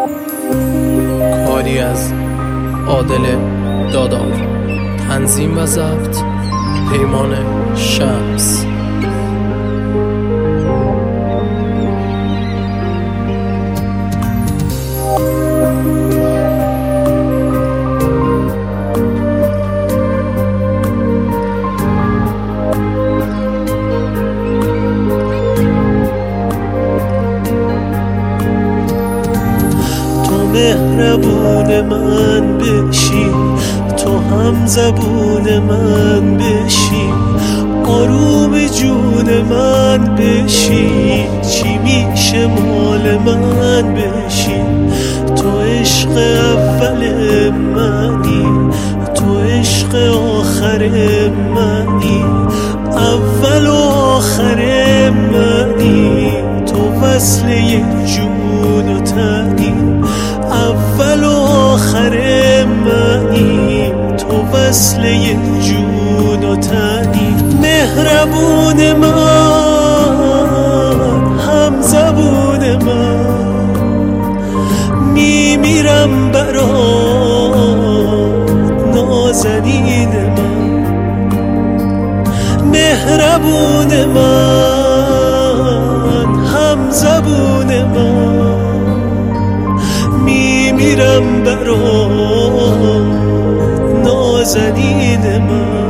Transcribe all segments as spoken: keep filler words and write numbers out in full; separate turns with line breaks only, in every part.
کاری از عادل دادار، تنظیم و ضبط پیمان شمس.
مهربون من بشی، تو هم زبون من بشی، آروم جون من بشی، چی میشه مال من بشی. تو عشق اول منی، تو عشق آخر منی، اول و آخر منی، تو وصل یک جون و تنی، اول و آخر منی، تو وصل یک جون و تنی. مهربون من، هم زبون من، میمیرم برات نازنین من. مهربون من، هم زبون من، میمیرم برات نازنین من.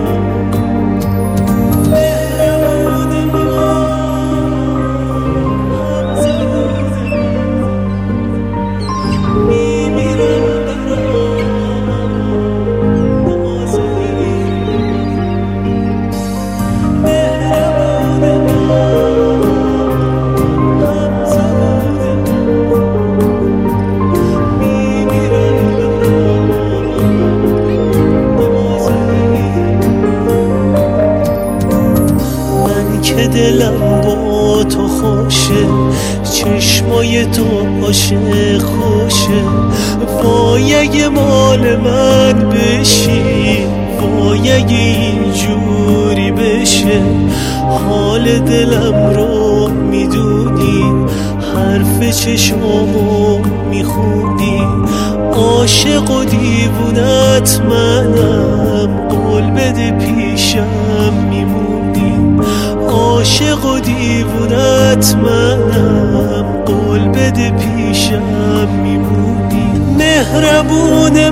که دلم با تو خوشه، چشمای تو عاشق خوشه. وای اگه مال من بشی، وای اگه اینجوری بشه. حال دلم رو میدونی، حرف چشمامو میخونی. عاشق و دیوونت منم، قول بده پیشم میمونی. عاشق و دیوونت منم، قول بده پیشم میمونی. مهربون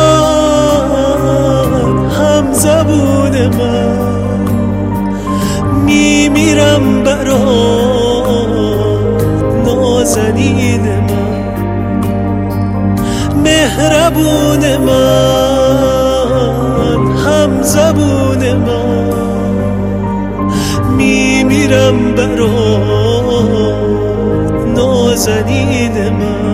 من، هم زبون من، میمیرم برات نازنین من. مهربون من، هم زبون من، میمیرم برات نازنین من.